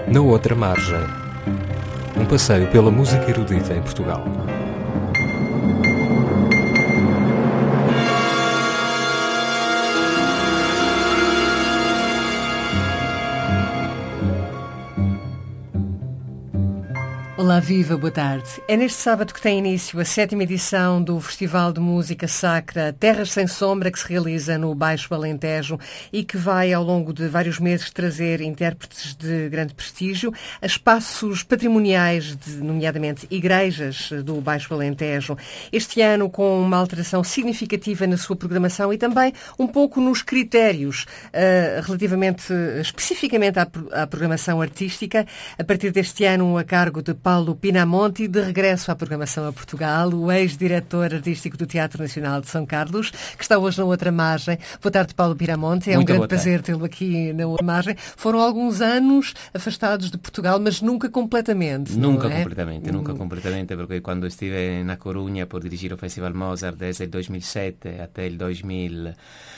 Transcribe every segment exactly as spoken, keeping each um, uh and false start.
Na outra margem, um passeio pela música erudita em Portugal. Olá, viva, boa tarde. É neste sábado que tem início a sétima edição do Festival de Música Sacra Terras Sem Sombra, que se realiza no Baixo Alentejo e que vai, ao longo de vários meses, trazer intérpretes de grande prestígio a espaços patrimoniais, de, nomeadamente igrejas do Baixo Alentejo. Este ano com uma alteração significativa na sua programação e também um pouco nos critérios uh, relativamente, especificamente à, à programação artística. A partir deste ano, a cargo de Paulo Pinamonti, de regresso à programação a Portugal, o ex-diretor artístico do Teatro Nacional de São Carlos, que está hoje na outra margem. Boa tarde, Paulo Pinamonti. É um grande prazer tê-lo aqui na outra margem. Foram alguns anos afastados de Portugal, mas nunca completamente. Nunca é? completamente, nunca completamente, porque quando estive na Corunha por dirigir o Festival Mozart desde el dois mil e sete até el dois mil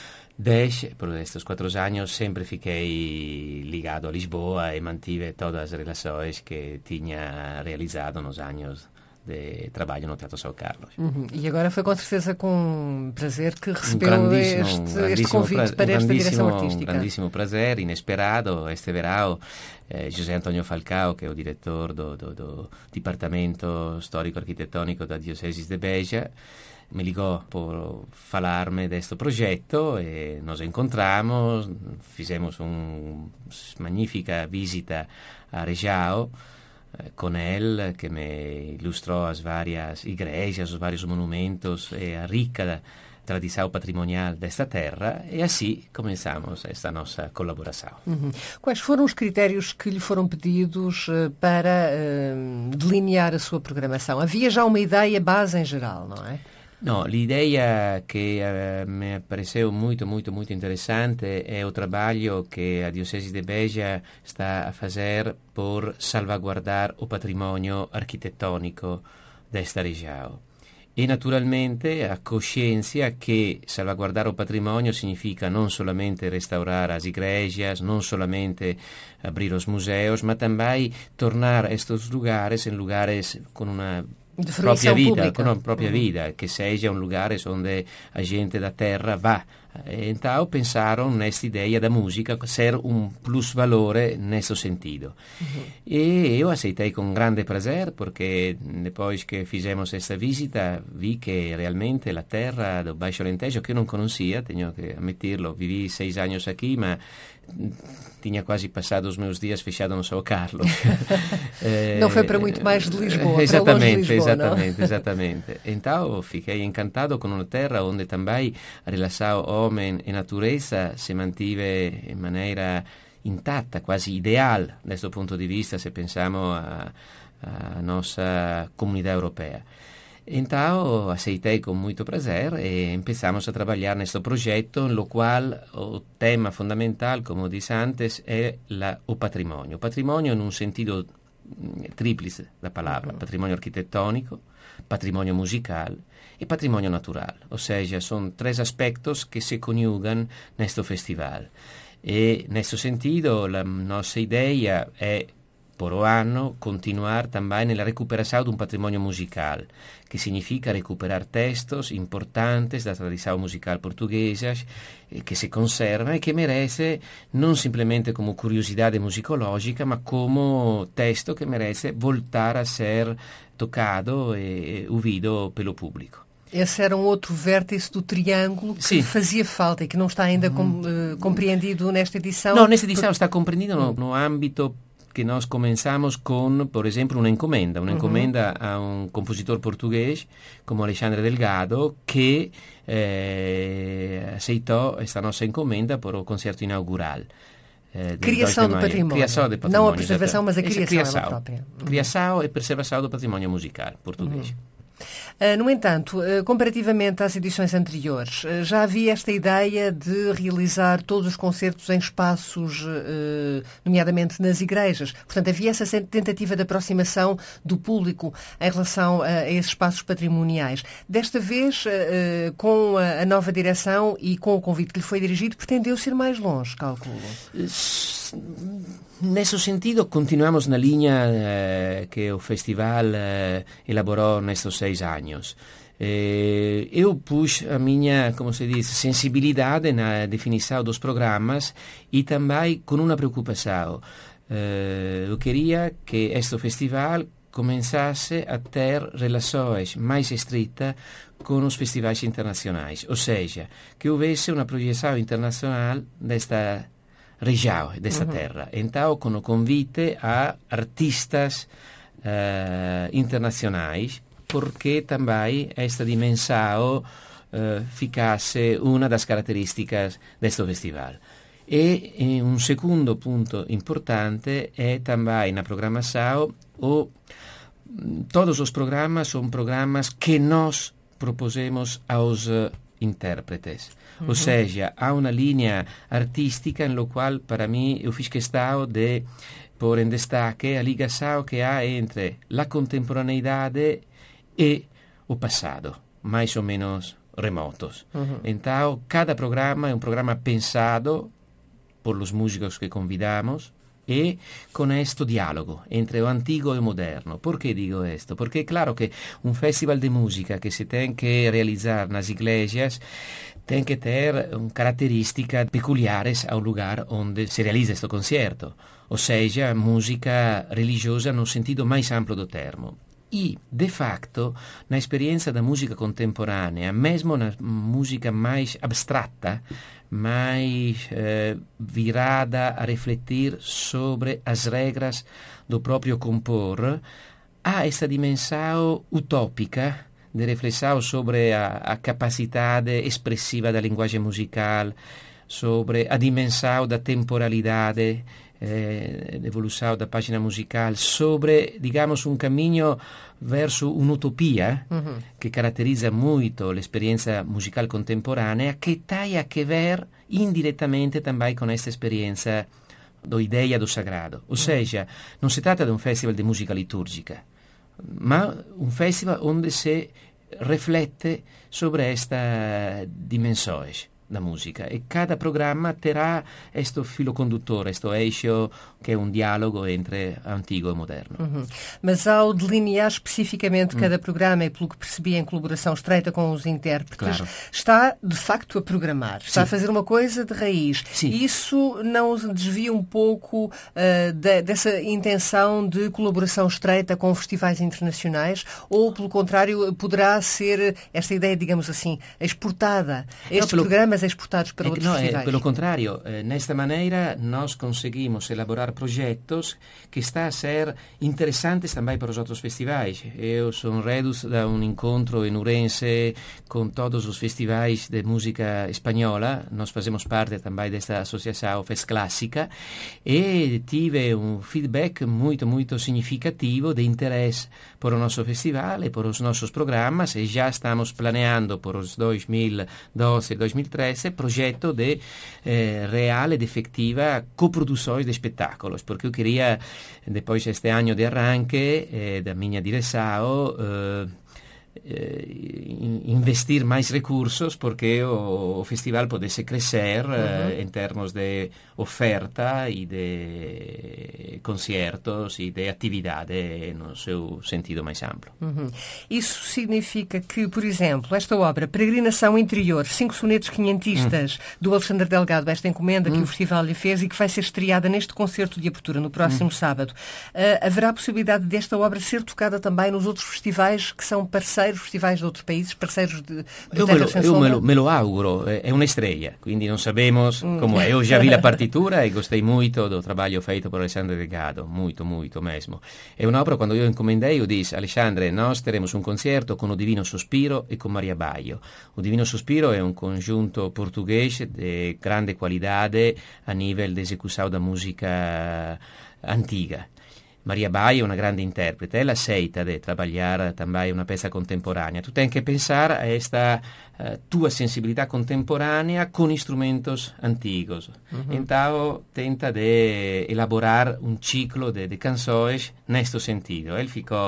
dez, por estes quatro anos, sempre fiquei ligado a Lisboa e mantive todas as relações que tinha realizado nos anos de trabalho no Teatro São Carlos. Uhum. E agora foi com certeza com prazer que recebeu um este, este convite para um esta direção artística. Um grandíssimo prazer, inesperado, este verão. Eh, José Antonio Falcao, que é o diretor do, do, do Departamento Histórico-Arquitetónico da Diocese de Beja, me ligou por falar-me deste projeto e nos encontramos, fizemos uma magnífica visita a Rejao eh, com ele, que me ilustrou as várias igrejas, os vários monumentos e a rica tradição patrimonial desta terra, e assim começamos esta nossa colaboração. Uhum. Quais foram os critérios que lhe foram pedidos uh, para uh, delinear a sua programação? Havia já uma ideia base em geral, não é? No, l'idea che uh, mi pareceu muito, muito, muito interessante é o trabalho que a Diocese de Beja está a fazer por salvaguardar o patrimônio arquitetônico desta região. E naturalmente a cosciência che salvaguardare o patrimonio significa non solamente restaurar as igrejas, non solamente abrir os museus, ma também tornar estes lugares em lugares com uma própria vida, pública. com uma própria uhum. vida, que sejam lugares onde a gente da terra vá. Então pensaram nesta ideia da música ser um plus valore nesse sentido. Uhum. E eu aceitei com grande prazer, porque depois que fizemos esta visita vi que realmente a terra do Baixo Alentejo, que eu não conhecia, tenho que admitirlo, vivi seis anos aqui, mas tinha quase passado os meus dias fechado no São Carlos. Não foi para muito mais de Lisboa, exatamente, para longe de Lisboa, exatamente, não? exatamente. Então fiquei encantado com uma terra onde também a relação homem e natureza se mantive in maniera intatta, quasi ideal da questo punto di vista, se pensiamo a, a nostra comunità europea. Então, aceitei com muito prazer e começamos a trabalhar neste projeto, no qual o tema fundamental, como disse antes, é la, o patrimônio. O patrimônio in un sentido tríplice da palavra: patrimônio arquitetônico, patrimônio musical e patrimônio natural. Ou seja, são três aspectos que se conjugam neste festival. E, nesse sentido, a nossa ideia é, por o anno, continuar também na recuperação de um patrimônio musical, que significa recuperar textos importantes da tradição musical portuguesa, que se conserva e que merece não simplesmente como curiosidade musicológica, mas como texto que merece voltar a ser tocado e ouvido pelo público. Esse era um outro vértice do triângulo que Sim. fazia falta e que não está ainda com, uh, compreendido nesta edição. Não, nesta edição está compreendido no, no âmbito que nós começamos com, por exemplo, uma encomenda, uma encomenda uhum. a um compositor português como Alexandre Delgado, que eh, aceitou esta nossa encomenda para o concerto inaugural. Eh, criação do patrimônio. Criação do patrimônio. Não a preservação, mas a criação, criação ela própria. Uhum. Criação e preservação do patrimônio musical português. Uhum. Uh, no entanto, uh, comparativamente às edições anteriores, uh, já havia esta ideia de realizar todos os concertos em espaços, uh, nomeadamente nas igrejas. Portanto, havia essa tentativa de aproximação do público em relação a, a esses espaços patrimoniais. Desta vez, uh, com a, a nova direção e com o convite que lhe foi dirigido, pretendeu-se ir mais longe, calculo. nesse sentido, continuamos na linha eh, que o festival eh, elaborou nestes seis anos. Eh, eu pus a minha, como se diz, sensibilidade na definição dos programas e também com uma preocupação. Eh, eu queria que este festival começasse a ter relações mais estreitas com os festivais internacionais, ou seja, que houvesse uma projeção internacional desta região, desta uhum. terra. Então, com o convite a artistas uh, internacionais, porque também esta dimensão uh, ficasse uma das características deste festival. E, e um segundo ponto importante é também na programação, o, todos os programas são programas que nós propusemos aos uh, intérpretes. Uhum. Ou seja, há uma linha artística em la qual, para mim, eu fiz questão de pôr em destaque a ligação que há entre a contemporaneidade e o passado, mais ou menos remotos. Uhum. Então, cada programa é um programa pensado por os músicos que convidamos e con este diálogo entre o antigo e o moderno. Por que digo isto? Porque é claro que um festival de música que se tem que realizar nas igrejas tem que ter um, características peculiares ao lugar onde se realiza este concerto, ou seja, música religiosa no sentido mais amplo do termo. E, de facto, na experiência da música contemporânea, mesmo na música mais abstrata, mais eh, virada a refletir sobre as regras do próprio compor, há esta dimensão utópica de reflexão sobre a, a capacidade expressiva da linguagem musical, sobre a dimensão da temporalidade, eh, evolução da página musical, sobre, digamos, um caminho verso un'utopia uhum. que caratterizza molto l'esperienza musical contemporanea, che tem a que ver indiretamente também com esta experiência do ideia do sagrado. Ou seja, não se trata de um festival de música litúrgica, ma un festival onde se riflette sobre estas dimensões da música, e cada programa terá este filo condutor, este eixo que é um diálogo entre antigo e moderno. Uhum. Mas ao delinear especificamente uhum. cada programa, e pelo que percebi em colaboração estreita com os intérpretes, claro. Está de facto a programar, está Sim. a fazer uma coisa de raiz. Sim. E isso não desvia um pouco uh, de, dessa intenção de colaboração estreita com festivais internacionais, ou pelo contrário poderá ser esta ideia, digamos assim, exportada? Estes não, pelo... programas exportados para outros no, festivais? Eh, pelo contrário, eh, nesta maneira nós conseguimos elaborar projetos que está a ser interessantes também para os outros festivais. Eu sou reduto de um encontro em Ourense com todos os festivais de música espanhola. Nós fazemos parte também desta associação Fest Clássica e tive um feedback muito, muito significativo de interesse por o nosso festival e por os nossos programas, e já estamos planeando por os dois mil e doze e dois mil e treze projeto de eh, real e de efectiva coproduções de espetáculos, porque eu queria, depois deste ano de arranque eh, da minha direção, eh, investir mais recursos porque o, o festival pudesse crescer uhum. uh, em termos de oferta e de concertos e de atividade no seu sentido mais amplo. Uhum. Isso significa que, por exemplo, esta obra, Peregrinação Interior, cinco sonetos quinhentistas, uhum. do Alexandre Delgado, esta encomenda uhum. que o festival lhe fez e que vai ser estreada neste concerto de abertura no próximo uhum. sábado, uh, haverá a possibilidade desta obra ser tocada também nos outros festivais que são parceiros, festivais de outros países, parceiros de, de eu Terra me lo, Sem eu Sombra? me lo, me lo auguro, è una estrella, quindi non sabemos mm. como é. Eu já vi a partitura e gostei muito do trabalho feito por Alexandre Delgado, muito, muito mesmo. É uma obra, quando eu encomendei, eu disse, Alexandre, nós teremos um concerto com o Divino Sospiro e com Maria Baio. O Divino Sospiro é um conjunto português de grande qualidade a nível de execução da música antiga. Maria Baio é uma grande intérprete, ela aceita de trabalhar também uma peça contemporânea. Tu tens que pensar a esta uh, tua sensibilidade contemporânea com instrumentos antigos. Uhum. Então, tenta de elaborar um ciclo de, de canções neste sentido. Ele ficou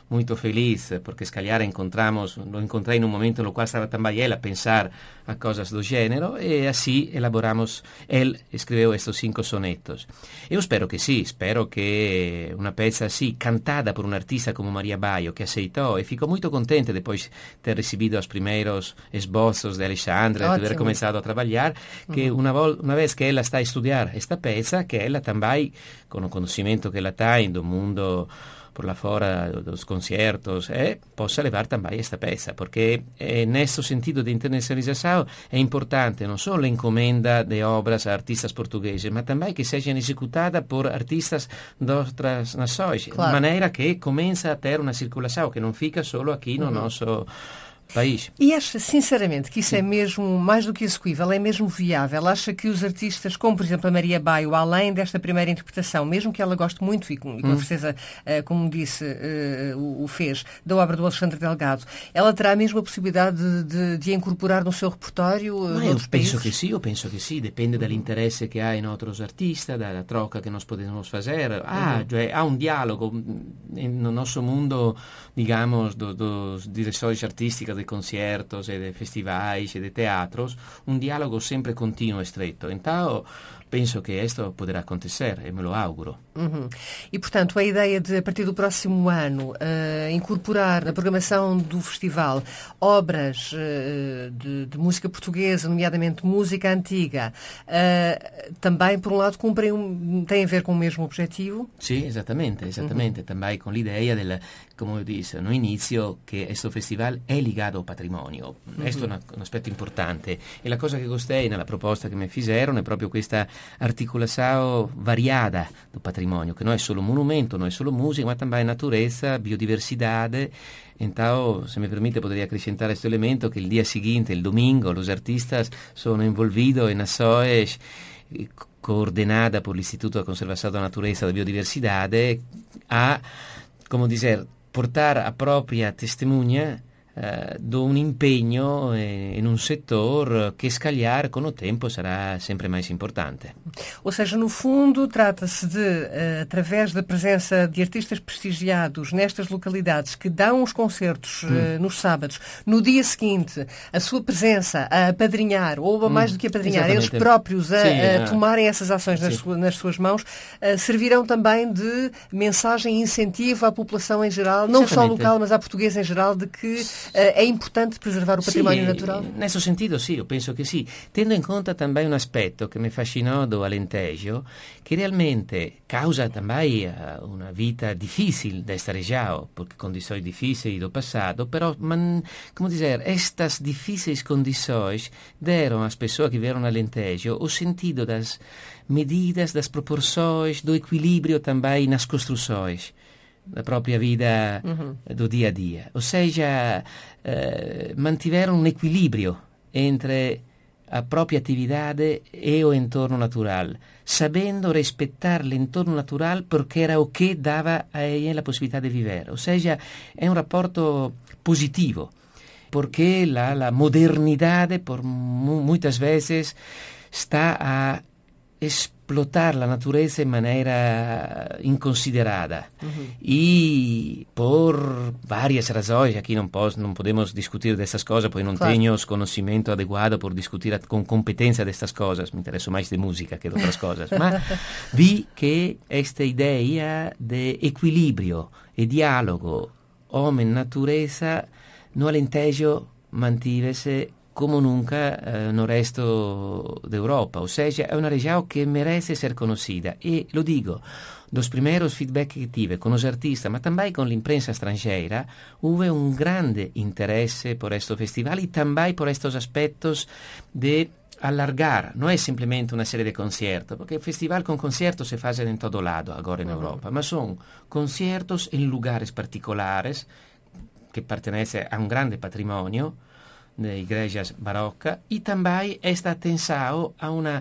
muito feliz, porque se calhar encontramos, lo encontrei num momento no qual estava também ele a pensar a coisas do gênero, e assim elaboramos, ele escreveu estes cinco sonetos. Eu espero que sim, espero que uma peça assim, cantada por um artista como Maria Baio, que aceitou, e ficou muito contente depois de ter recebido os primeiros esboços de Alexandre, de ter começado a trabalhar, que uma, uma vez que ela está a estudar esta peça, que ela também, com o conhecimento que ela tem do mundo por lá fora dos concertos, eh, possa levar também esta peça, porque eh, nesse sentido de internacionalização é importante não só a encomenda de obras a artistas portugueses, mas também que sejam executadas por artistas de outras nações, claro. De maneira que começa a ter uma circulação que não fica só aqui no uhum. nosso país. E acha, sinceramente, que isso é mesmo, mais do que execuível, é mesmo viável? Acha que os artistas, como por exemplo a Maria Baio, além desta primeira interpretação, mesmo que ela goste muito, e com, e com hum. certeza, uh, como disse, uh, o, o fez, da obra do Alexandre Delgado, ela terá mesmo a possibilidade de, de, de a incorporar no seu repertório uh, Mas noutros eu penso países? que sim, eu penso que sim, depende do interesse que há em outros artistas, da troca que nós podemos fazer. Ah, uhum. Cioè, há um diálogo no nosso mundo, digamos, do, dos diretores artísticos de concertos e de festivais e de teatros, um diálogo sempre contínuo e estreito. Então, penso que isto poderá acontecer e me lo auguro. Uhum. E, portanto, a ideia de, a partir do próximo ano, uh, incorporar na programação do festival obras uh, de, de música portuguesa, nomeadamente música antiga, uh, também, por um lado, cumprem um, tem a ver com o mesmo objetivo? Sim, exatamente, exatamente. Uhum. Também com l'idea del, como eu disse no início, que questo festival è legato ao patrimônio. Questo mm-hmm. è un aspetto importante. E la cosa che gostei nella proposta che mi fizerono è proprio questa articolazione variada do patrimônio, che non è solo monumento, non è solo musica, ma também natureza, biodiversidade. Então, se me permite, poderia acrescentar questo elemento che il dia seguinte, il domingo, los artistas sono envolvidos en ações coordenada por l'Istituto de Conservação da Natureza e da Biodiversidade a, como dizer, portar a própria testemunha uh, de um empenho em um setor que, se calhar, com o tempo, será sempre mais importante. Ou seja, no fundo, trata-se de, uh, através da presença de artistas prestigiados nestas localidades que dão os concertos uh, hum. nos sábados, no dia seguinte, a sua presença a apadrinhar, ou a mais hum. do que apadrinhar, Exatamente. Eles próprios a, Sim, a tomarem essas ações nas, su- nas suas mãos, uh, servirão também de mensagem e incentivo à população em geral, não Exatamente. Só local, mas à portuguesa em geral, de que uh, é importante preservar o património sim, natural? Nesse sentido, sim, eu penso que sim. Tendo em conta também um aspecto que me fascinou do Alentejo, che realmente causa também uh, una vita difficile desta região, porque condições difíceis do passado, però, man, como dizer, estas difíceis condições deram às pessoas que vieram no Alentejo o sentido das medidas, das proporções, do equilíbrio também nas construções da própria vida uhum. do dia a dia. Ou seja, uh, mantiveram um equilíbrio entre a própria atividade e o entorno natural, sabendo respeitar l'entorno natural porque era o que dava a ella la possibilità di vivere. O seja, è un rapporto positivo, porque la, la modernidade por mu- muitas vezes está a explotar la natureza en manera inconsiderada uh-huh. y por varias razones, aquí non, pos, non podemos discutir de estas cosas porque non claro. Tengo conocimiento adeguado por discutir con competencia de estas cosas, me interesso más de música que de otras cosas, ma vi que esta idea de equilibrio e dialogo homem-natureza no Alentejo mantivese como nunca eh, no resto d'Europa. O sea, è una região que merece ser conocida. E lo digo, dos primeiros feedback que tive con os artistas, ma também con l'imprensa estrangeira, houve un grande interesse por questo festival e também por estos aspectos de alargar, non è simplemente una serie de conciertos, porque el festival con conciertos se fazem en todo lado agora en Europa, uh-huh. ma son conciertos en lugares particulares que pertenecen a un grande patrimonio de igrejas barocas e também esta atenção a uma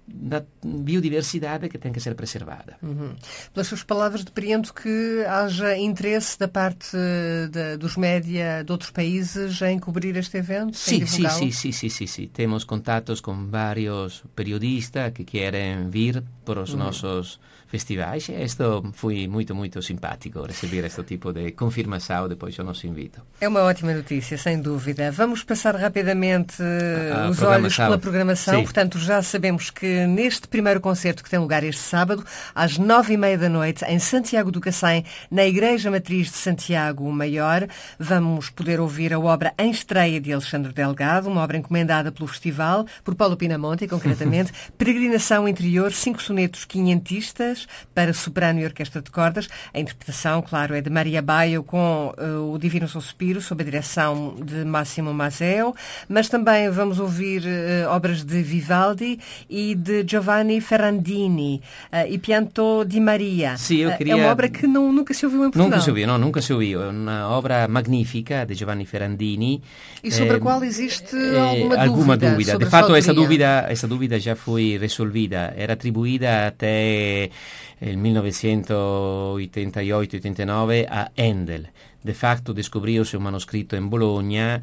da biodiversidade que tem que ser preservada. Uhum. Pelas suas palavras, depreendo que haja interesse da parte de, dos média de outros países em cobrir este evento? Sim, sim, sim, sim, sim, sim, sim. Temos contatos com vários periodistas que querem vir para os uhum. nossos festivais e isto foi muito, muito simpático receber este tipo de confirmação depois do nosso invito. É uma ótima notícia, sem dúvida. Vamos passar rapidamente a os olhos pela programação. Sim. Portanto, já sabemos que neste primeiro concerto que tem lugar este sábado, às nove e meia da noite, em Santiago do Cacém, na Igreja Matriz de Santiago Maior, vamos poder ouvir a obra em estreia de Alexandre Delgado, uma obra encomendada pelo festival, por Paulo Pinamonti, concretamente, Peregrinação Interior, cinco sonetos quinhentistas, para soprano e orquestra de cordas. A interpretação, claro, é de Maria Baio com uh, o Divino Suspiro, sob a direção de Massimo Maseo, mas também vamos ouvir uh, obras de Vivaldi e de Giovanni Ferrandini, uh, e Pianto di Maria. Sì, io queria... É uma obra que não, nunca se ouviu em Portugal. Nunca se ouviu, não, nunca se ouviu. É uma obra magnífica de Giovanni Ferrandini. E sobre eh, a qual existe eh, alguma, alguma dúvida? dúvida. De fatto, essa dúvida, essa dúvida já foi resolvida. Era attribuita até il millenovecentottantotto ottantanove a Handel. De facto, descubrióse un manoscritto in Bologna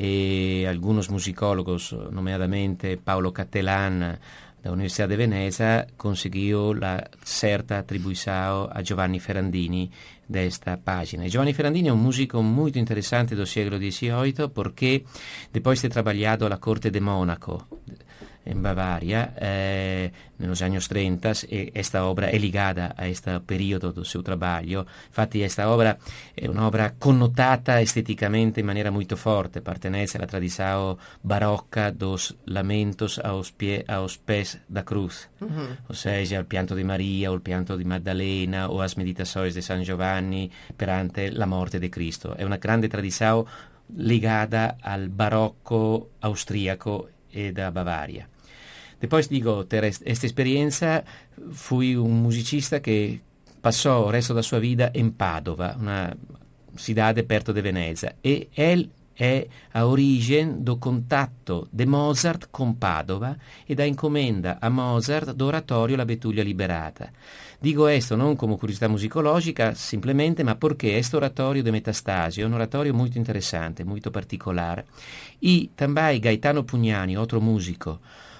e algunos musicólogos, nomeadamente Paolo Cattelan, da Universidade de Veneza, conseguiu la certa atribuição a Giovanni Ferrandini desta página. E Giovanni Ferrandini é um músico muito interessante do século dezioito porque depois de trabalhado à corte de Mônaco, em Bavária, eh, nos anos trinta, e esta obra é ligada a este período do seu trabalho. Infatti esta obra è un'opera connotata esteticamente in maniera molto forte, pertenece alla tradição barocca dos lamentos aos, pie, aos pés da cruz, uhum. ou seja, o pianto di Maria, o pianto di Maddalena, ou as meditações de San Giovanni perante la morte di Cristo. È una grande tradição ligada al barocco austriaco e da Bavaria. Depois digo, per questa esperienza fui un musicista che passò il resto della sua vita in Padova, una cidade perto di Venezia, e él è a origine do contatto di Mozart con Padova e da incomenda a Mozart d'oratorio La Betulia Liberata. Dico questo non come curiosità musicologica semplicemente, ma perché questo oratorio di Metastasio è un oratorio molto interessante, molto particolare. E também Gaetano Pugnani, altro musico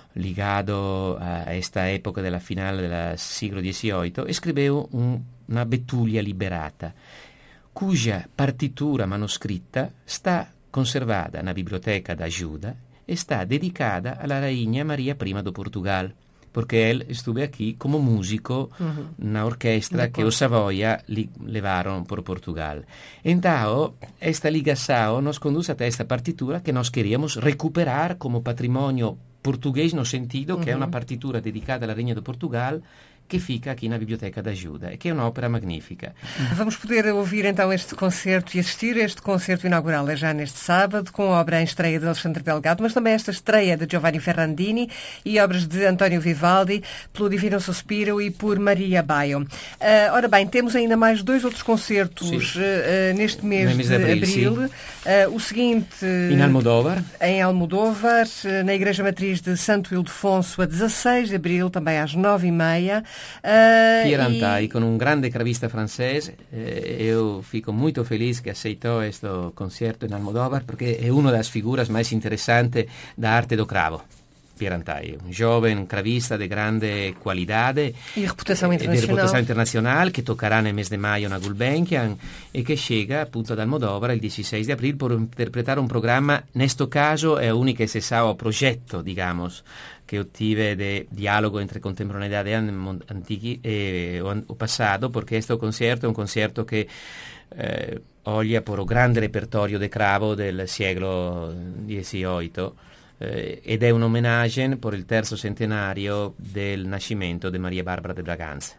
ligado a questa epoca della finale del secolo dezioito, scriveu un, una Betulia Liberata, cuja partitura manoscritta sta conservada na biblioteca da Giuda e sta dedicada alla Rainha Maria I do Portugal, perché él estuve aqui como músico uh-huh. na orquestra que os Savoia li levaram por Portugal. Então, esta ligação nos conduz até esta partitura que nós queríamos recuperar como patrimônio português no sentido che uh-huh. è una partitura dedicata alla Regna do Portugal que fica aqui na Biblioteca da Ajuda, que é uma ópera magnífica. Vamos poder ouvir então este concerto e assistir a este concerto inaugural é já neste sábado, com a obra em estreia de Alexandre Delgado, mas também esta estreia de Giovanni Ferrandini e obras de António Vivaldi, pelo Divino Suspiro e por Maria Baio. Uh, ora bem, temos ainda mais dois outros concertos uh, uh, neste mês, mês de, de abril. abril. Uh, o seguinte... Em Almodóvar. Em Almodóvar, na Igreja Matriz de Santo Ildefonso, a dezasseis de abril, também às nove e meia. Uh, Pierantai, e... con un grande cravista francese, eh, eu fico muito feliz che aceitou questo concerto in Almodóvar perché è una das figuras mais interessantes da arte do cravo. Pierantai, un jovem cravista de grande qualidade e reputação eh, internacional. De reputação internacional che toccherà nel mese di maio na Gulbenkian e che chega appunto ad Almodóvar il dezasseis de abril per interpretare un programma, in questo caso è l'unico e cesao progetto, digamos, che ottive de dialogo entre contemporaneidade antichi e o, o passato, perché questo concerto è un concerto che eh, olha por o grande repertorio de cravo del secolo dezioito eh, ed è un hommage per il terzo centenario del nascimento di Maria Barbara de Braganza.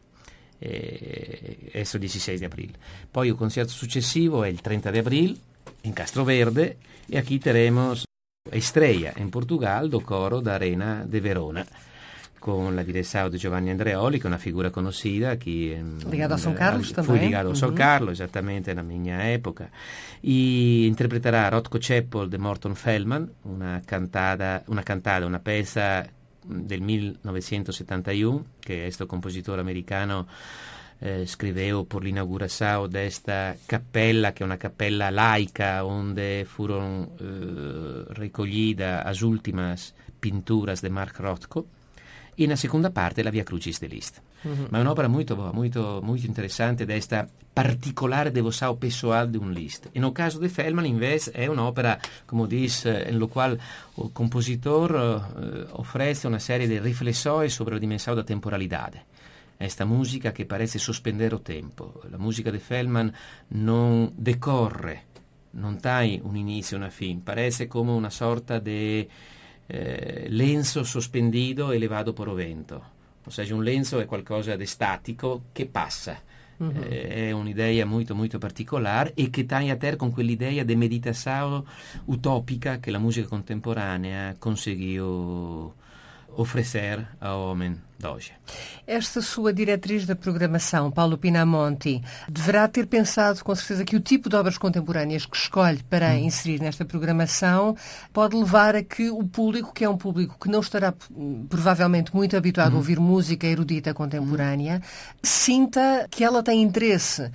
Eh, questo dezasseis de abril. Poi il concerto successivo è il trenta de abril in Castroverde e qui teremos Estrella in Portugal do coro da Arena de Verona con la direzione di Giovanni Andreoli, che è una figura conosciuta chi legato a São Carlos fu também. legato a São uh-huh. Carlos esattamente nella mia epoca, e interpreterà Rotko Čepol de Morton Feldman, una cantata, una cantata, una pezza del millenovecentosettantuno, che questo compositore americano eh, scriveu per l'inaugurazione di questa cappella, che è una cappella laica, onde furono eh, raccoglidas as últimas pinturas de Mark Rothko, e na seconda parte la Via Crucis de Liszt. Uh-huh. Ma è un'opera molto, molto, molto interessante di questa particolare devoção pessoal di un Liszt. E nel caso di Fellman, invece, è un'opera, come dice, in la quale il compositore eh, offre una serie di riflessioni sobre la dimensione della temporalità. Questa musica che parece sospendere il tempo. La musica di Fellman non decorre, non ha un inizio e una fine, parece come una sorta di Eh, lenzo sospendido elevato por vento, o sea, un lenzo è qualcosa di statico che passa. Uh-huh. eh, è un'idea molto molto particolare e che taglia a terra con quell'idea di meditazione utopica che la musica contemporanea conseguiu oferecer ao homem de hoje. Esta sua diretriz da programação, Paulo Pinamonti, deverá ter pensado com certeza que o tipo de obras contemporâneas que escolhe para hum. inserir nesta programação pode levar a que o público, que é um público que não estará provavelmente muito habituado hum. a ouvir música erudita contemporânea, hum. sinta que ela tem interesse.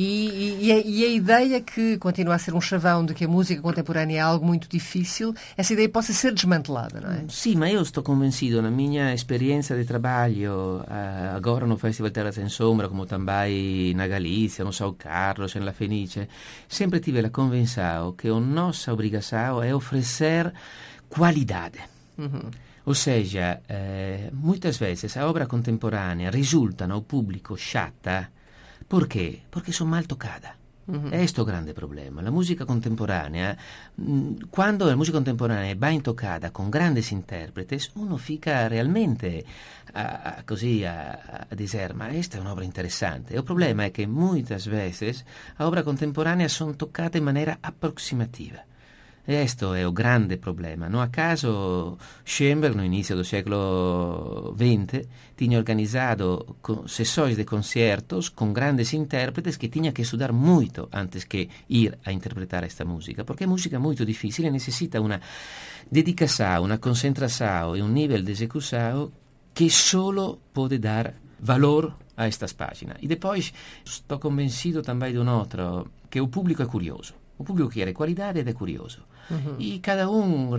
E, e, a, e a ideia que continua a ser um chavão de que a música contemporânea é algo muito difícil, essa ideia possa ser desmantelada, não é? Sim, mas eu estou convencido, na minha experiência de trabalho, uh, agora no Festival Terra Sem Sombra, como também na Galícia, no São Carlos, na Fenice, sempre tive a convenção que a nossa obrigação é oferecer qualidade. Uhum. Ou seja, eh, muitas vezes a obra contemporânea resulta ao público chata. ¿Por qué? Porque son mal tocadas. Uh-huh. È questo il grande problema. La musica contemporanea, mh, quando la musica contemporanea va toccata con grandi interpreti, uno fica realmente a, a, così a, a dizer, ma questa è un'opera interessante. Il problema è che molte volte le opere contemporanee sono toccate in maniera approssimativa. E questo è un grande problema. Non a caso Schoenberg, no inizio del secolo venti, tinha organizzato sessões de concertos con grandes intérpretes che tinha che studiare molto antes che ir a interpretar questa musica, perché è musica molto difficile e necessita una dedicazione, una concentrazione e un livello di esecuzione che solo può dare valore a questa pagina. E poi sto convencido também di un altro, che il pubblico è curioso. Il pubblico chiede qualità ed è curioso. Uh-huh. E cada um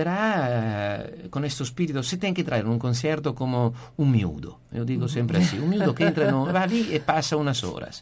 receberá uh, con questo spirito. Se tem que entrar in un concerto come un miudo, io dico sempre assim, un miudo che entra, no, va lì e passa unas horas.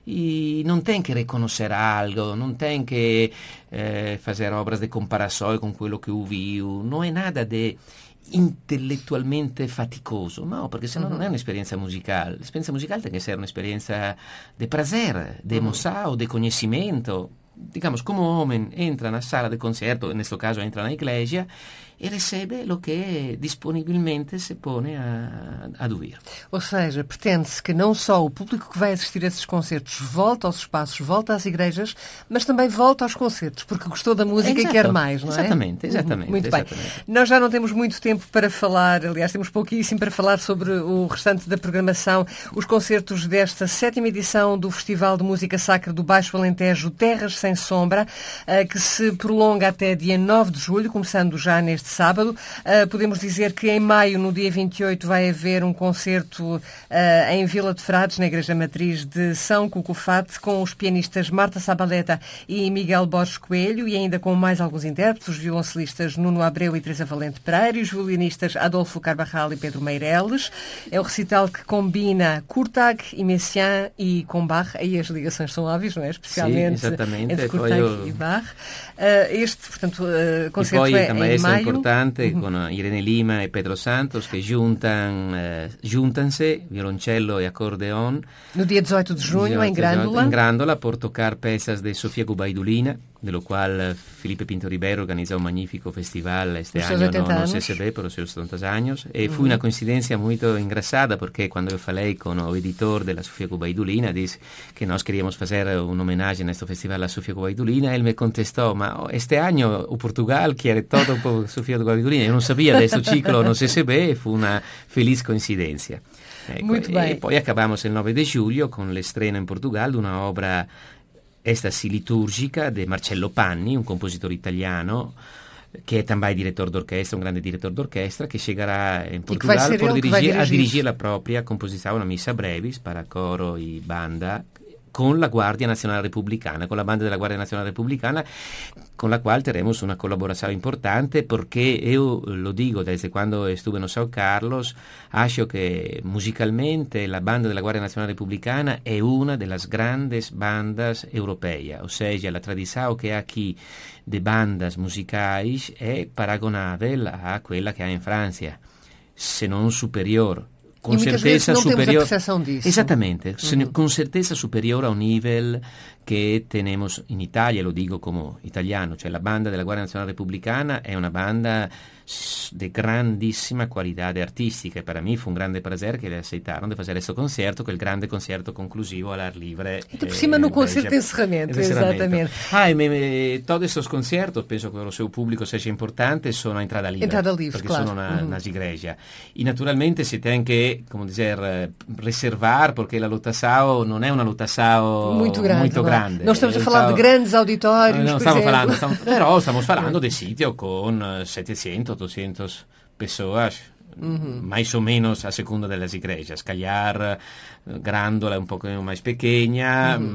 E non tem che riconoscere algo, non tem che eh, fare obras di comparazione con quello che ho visto, non è nada di intellettualmente faticoso, no, perché se no uh-huh. non è un'esperienza musicale. L'esperienza musicale deve essere un'esperienza di prazer, di emoção, uh-huh. di conoscimento. Digamos, como o homem entra na sala de concerto, neste caso entra na igreja, e recebe o que disponibilmente se põe a, a ouvir. Ou seja, pretende-se que não só o público que vai assistir a esses concertos volta aos espaços, volta às igrejas, mas também volta aos concertos, porque gostou da música Exato. E quer mais, não é? Exatamente, exatamente. Muito exatamente. bem. Nós já não temos muito tempo para falar, aliás, temos pouquíssimo para falar sobre o restante da programação, os concertos desta sétima edição do Festival de Música Sacra do Baixo Alentejo, Terras Sem Sombra, que se prolonga até dia nove de julho, começando já neste sábado. Uh, podemos dizer que em maio, no dia vinte e oito, vai haver um concerto uh, em Vila de Frades, na Igreja Matriz de São Cucufate, com os pianistas Marta Sabaleta e Miguel Borges Coelho, e ainda com mais alguns intérpretes, os violoncelistas Nuno Abreu e Teresa Valente Pereira, e os violinistas Adolfo Carvajal e Pedro Meireles. É o recital que combina Kurtag e Messiaen e com Bach. Aí as ligações são óbvias, não é? Especialmente Sim, entre Kurtag o... e Bach. Uh, este, portanto, uh, concerto e poi, é em maio. Importante uh-huh. con Irene Lima e Pedro Santos che giuntan, eh, giuntanse violoncello e accordeon no dia dezoito de junho em Grândola in Grândola por tocar peças de Sofia Gubaidulina, de lo qual Felipe Pinto Ribeiro organizó un magnífico festival este los año no, no años. C S B por los seus setenta años e uh-huh. fu una coincidencia molto engraçada perché quando io falei con o editor della Sofia Gubaidulina disse che nós queríamos fazer un homenaje a questo festival a Sofia Gubaidulina e ele me contestò ma este año o Portugal quiere todo por Sofia Gubaidulina. Io non sabia di questo ciclo no C S B e fu una feliz coincidencia. Ecco, e poi acabamos il nove di giugno con l'estreno in Portogallo di una opera estasi liturgica di Marcello Panni, un compositore italiano que é também diretor d'orquestra, um grande diretor d'orquestra, que chegará em Portugal por dirigir, dirigir. a dirigir a própria composição, una missa brevis para coro e banda, con la Guardia Nazionale Repubblicana, con la banda della Guardia Nazionale Repubblicana, con la quale teremos una collaborazione importante, perché io lo dico desde quando estuve in São Carlos, acho che musicalmente la banda della Guardia Nazionale Repubblicana è una delle grandes bandas europee, o sea, la tradição que há aqui de bandas musicais è paragonabile a quella che há in Francia, se non superior. Com certeza não superior. Temos a percepção disso. Exatamente, uhum. Com certeza superior ao nível che tenemos in Italia, lo dico come italiano, cioè la banda della Guardia Nazionale Repubblicana è una banda de grandissima qualità artistica e per me fu un grande prazer che le aceitaram de fazer esse concerto, quel grande concerto conclusivo all'ar livre. E por cima no concerto de encerramento, exatamente. Ah, e me, todos esses concertos, penso che o seu público seja importante, sono a entrada livre. Entrada livre, perché claro. sono na, uhum. nas igrejas. E naturalmente si tem que, como dizer, reservar, porque la lotação não é uma lotação muito grande. Muito grande. Não estamos a falar de grandes auditórios, não por estamos exemplo. falando, estamos, però stiamo parlando di sitio con setecentos, oitocentos pessoas, uhum. mais ou menos a seconda das igrejas. Calhar, Grândola é um pouquinho mais pequena, uhum.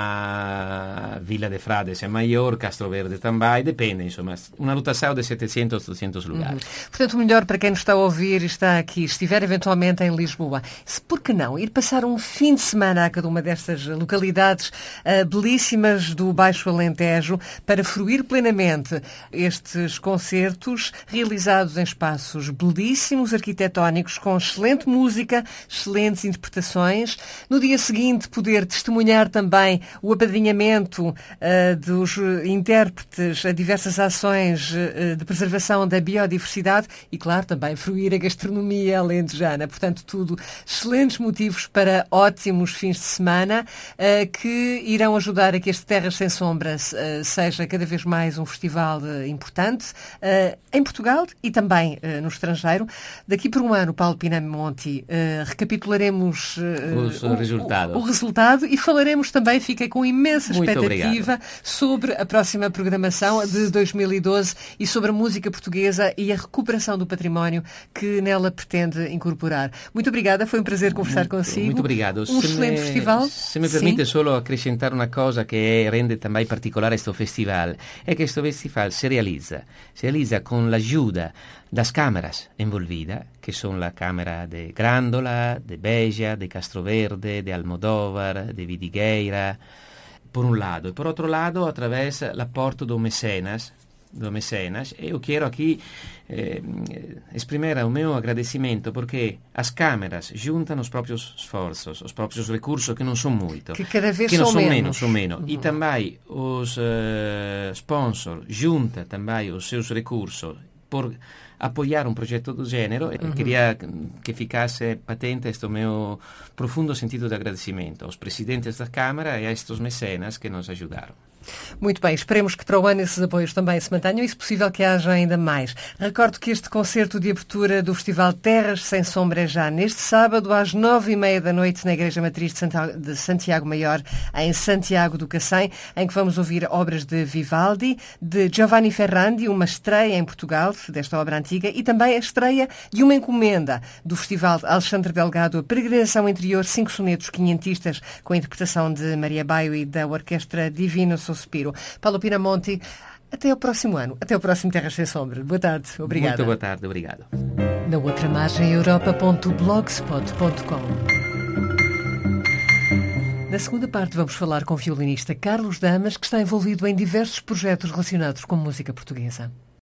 mas Vila de Frades é maior, Castro Verde também, depende, insomma, uma lotação de setecentos, oitocentos lugares. Uhum. Portanto, o melhor para quem nos está a ouvir e está aqui, estiver eventualmente em Lisboa, se por que não ir passar um fim de semana a cada uma destas localidades uh, belíssimas do Baixo Alentejo para fruir plenamente estes concertos realizados em espaços belíssimos, arquitetónicos, com excelente música, excelentes interpretações. No dia seguinte, poder testemunhar também o apadrinhamento uh, dos intérpretes a diversas ações uh, de preservação da biodiversidade e, claro, também fruir a gastronomia alentejana. Portanto, tudo excelentes motivos para ótimos fins de semana uh, que irão ajudar a que este Terras Sem Sombra uh, seja cada vez mais um festival uh, importante uh, em Portugal e também uh, no estrangeiro. Daqui por um ano, Paulo Pinamonti, uh, recapitularemos uh, Os o, resultados. O, o resultado e falaremos também, fiquei com imensa Muito expectativa obrigado. sobre a próxima programação de dois mil e doze e sobre a música portuguesa e a recuperação do património que nela pretende incorporar. Muito obrigada, foi um prazer conversar muito, consigo. Muito obrigado. Um se excelente me, festival. Se me permite Sim. solo acrescentar una cosa che rende também particolare questo festival, è che questo festival si realizza, si realizza con l'aiuta das câmaras envolvidas, que son la cámara de Grândola, de Beja, de Castro Verde, de Almodóvar, de Vidigueira, por un lado. E por outro lado, através l'aporto do mecenas, do mecenas, e eu quero aqui eh, esprimere o meu agradecimento porque as câmaras juntam os próprios esforços, os próprios recursos que não são muito, que cada vez que não são são menos, menos, são menos. Uhum. E também os uh, sponsors juntam também os seus recursos por apoiar um projeto do gênero. Uhum. Queria que ficasse patente este meu profundo sentido de agradecimento aos presidentes da Câmara e a estes mecenas que nos ajudaram. Muito bem, esperemos que para o ano esses apoios também se mantenham e, se possível, que haja ainda mais. Recordo que este concerto de abertura do Festival Terras Sem Sombra é já neste sábado, às nove e meia da noite, na Igreja Matriz de Santiago Maior, em Santiago do Cacém, em que vamos ouvir obras de Vivaldi, de Giovanni Ferrandi, uma estreia em Portugal desta obra antiga, e também a estreia de uma encomenda do Festival Alexandre Delgado, a Peregrinação Interior, cinco sonetos quinhentistas, com a interpretação de Maria Baio e da Orquestra Divino Sospiro. Paulo Pinamonti, até ao próximo ano. Até ao próximo Terras Sem Sombra. Boa tarde. Obrigada. Muito boa tarde. Obrigado. Na outra margem, europa ponto blogspot ponto com. Na segunda parte vamos falar com o violinista Carlos Damas, que está envolvido em diversos projetos relacionados com música portuguesa.